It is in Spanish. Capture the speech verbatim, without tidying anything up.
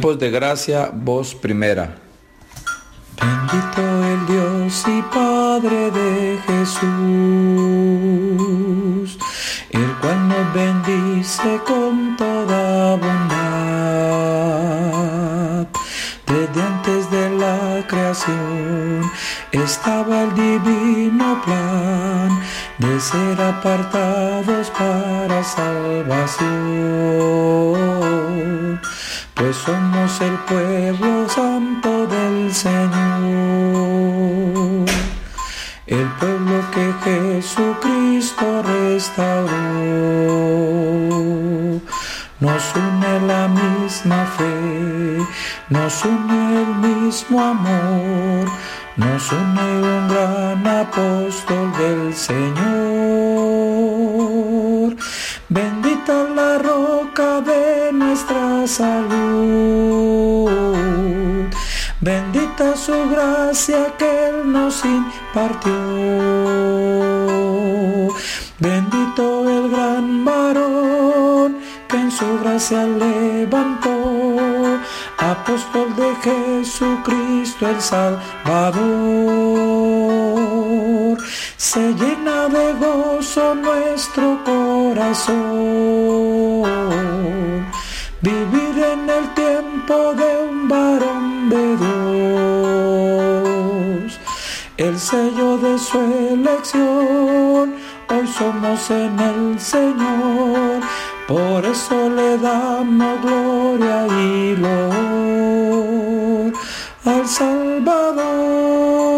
Tiempos de gracia, voz primera. Bendito el Dios y Padre de Jesús, el cual nos bendice con toda bondad. Desde antes de la creación estaba el divino plan de ser apartados para salvación, pues somos el pueblo santo del Señor, el pueblo que Jesucristo restauró. Nos une la misma fe, nos une el mismo amor, nos une un gran apóstol del Señor. Bendita la roca de nuestra salud, bendita su gracia que Él nos impartió. Bendito el gran varón que en su gracia levantó, apóstol de Jesucristo el Salvador. Se llena de gozo nuestro corazón, vivir en el tiempo de un varón de Dios, el sello de su elección. Hoy somos en el Señor, por eso le damos gloria y loor al Salvador.